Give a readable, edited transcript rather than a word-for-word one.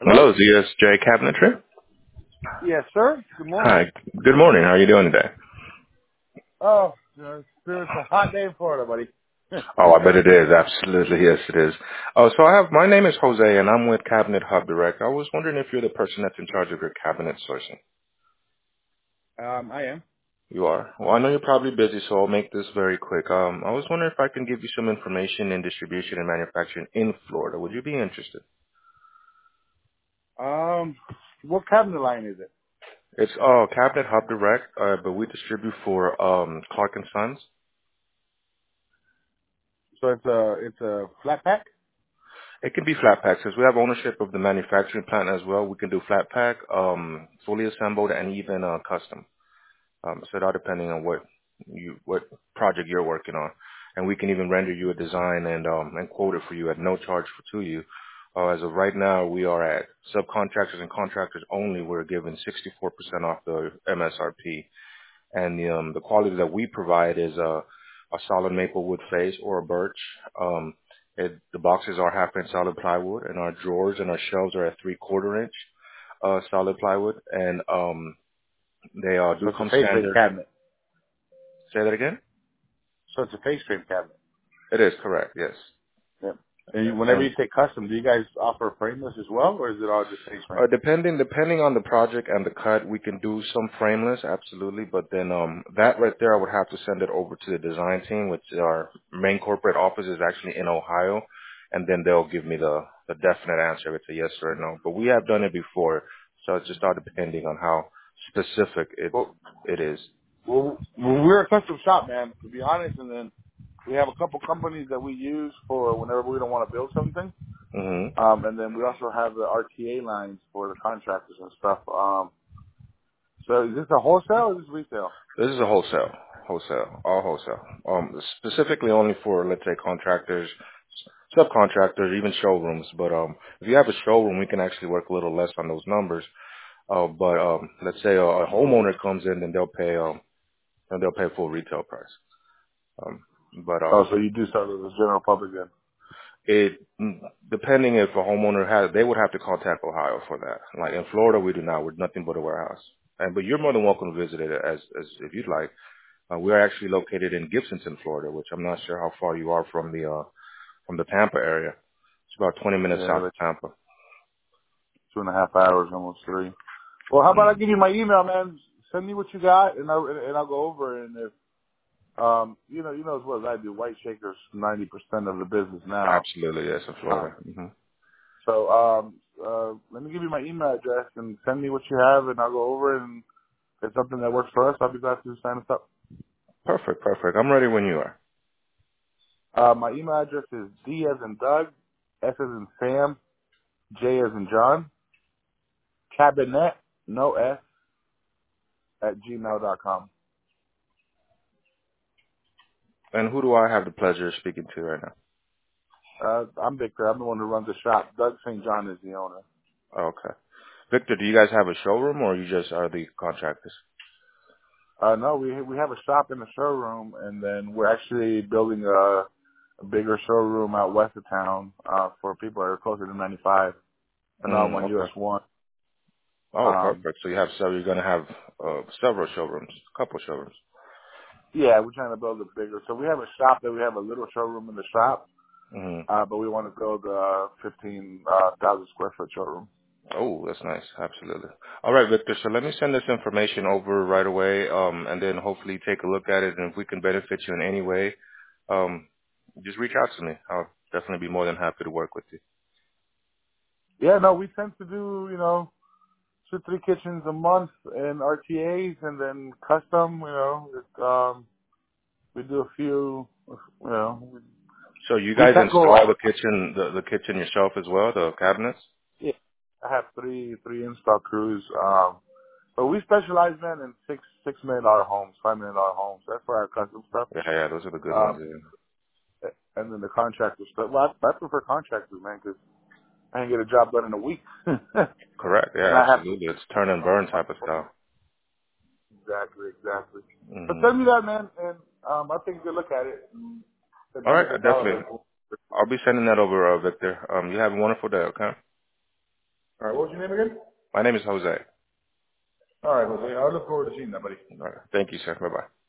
Hello? Hello, ZSJ Cabinetry. Yes, sir. Good morning. Hi. Good morning. How are you doing today? Oh, it's a hot day in Florida, buddy. Oh, I bet it is. Absolutely. Yes, it is. Oh, so my name is Jose and I'm with Cabinet Hub Direct. I was wondering if you're the person that's in charge of your cabinet sourcing. I am. You are. Well, I know you're probably busy, so I'll make this very quick. I was wondering if I can give you some information in distribution and manufacturing in Florida. Would you be interested? What cabinet line is it? It's Cabinet Hub Direct, but we distribute for Clark and Sons. So it's a flat pack. It can be flat pack. Since we have ownership of the manufacturing plant as well, we can do flat pack, fully assembled, and even custom. So that depending on what project you're working on, and we can even render you a design and quote it for you at no charge to you. As of right now, we are at subcontractors and contractors only. We're giving 64% off the MSRP, and the quality that we provide is a solid maple wood face or a birch. The boxes are half-inch solid plywood, and our drawers and our shelves are at 3/4 inch solid plywood, and they So do it's a come face frame standard. cabinet. Say that again. So it's a face frame cabinet. It is correct. Yes. Yep. And whenever And you say custom, do you guys offer frameless as well, or is it all just face frame? depending on the project and the cut, we can do some frameless, absolutely. But then that right there, I would have to send it over to the design team, which our main corporate office is actually in Ohio, and then they'll give me the definite answer if it's a yes or a no. But we have done it before, so it's just all depending on how specific Well, it is. we're a custom shop, man. To be honest, and then we have a couple companies that we use for whenever we don't want to build something. Hmm. And then we also have the RTA lines for the contractors and stuff. So is this a wholesale or is this retail? This is a all wholesale. Specifically only for, let's say, contractors, subcontractors, even showrooms. But if you have a showroom, we can actually work a little less on those numbers. But let's say a homeowner comes in, then they'll pay full retail price. Um, but Oh, so you do sell to the general public then? it depending if a homeowner they would have to contact Ohio for that. Like in Florida, we do not. We're nothing but a warehouse. But you're more than welcome to visit it as if you'd like. We are actually located in Gibsonton, Florida, which I'm not sure how far you are from the Tampa area. It's about 20 minutes Yeah, south like of Tampa. 2.5 hours, almost 3. Well, how about I Mm, give you my email, man? Send me what you got, and I'll go over. And if you know as well as I do, White Shaker's 90% of the business now. absolutely, yes, in Um, Florida. Hmm. so let me give you my email address and send me what you have, and I'll go over. And if it's something that works for us, I'll be glad to sign us up. Perfect, perfect. I'm ready when you are. My email address is D as in Doug, S as in Sam, J as in John, cabinet, no S, at gmail.com. And who do I have the pleasure of speaking to right now? I'm Victor. I'm the one who runs the shop. Doug St. John is the owner. Oh, okay. Victor, do you guys have a showroom or you just are the contractors? No, we have a shop in the showroom, and then we're actually building a bigger showroom out west of town for people that are closer to 95 and on US Okay. 1. Oh, Um, perfect. So you're going to have several showrooms, a couple showrooms. yeah, we're trying to build a bigger. So we have a shop that we have a little showroom in the shop, Hmm. but we want to build a 15,000 square foot showroom. Oh, that's nice. Absolutely. All right, Victor. So let me send this information over right away, and then hopefully take a look at it. And if we can benefit you in any way, um, just reach out to me. I'll definitely be more than happy to work with you. Yeah, no, we tend to do, 2-3 kitchens a month and RTAs and then custom, we do a few, So you we guys can't go install all, the kitchen, the kitchen yourself as well, the cabinets? yeah, I have three install crews, but we specialize, man, in $6 million homes, $5 million homes. That's for our custom stuff. Yeah, yeah, those are the good ones. Um, Yeah. and then the contractor stuff. Well, I prefer contractors, man, because I can get a job done in a week. and Correct. Yeah, I have absolutely. It's turn and burn type of style. exactly. But Hmm. send me that, man, and I'll take a good look at it. And All give right, us a call. definitely. I'll be sending that over, Victor. You have a wonderful day. Okay. All right. right. What was your name again? My name is Jose. All right, Jose. I look forward to seeing that, buddy. All right. Thank you, sir. Bye-bye.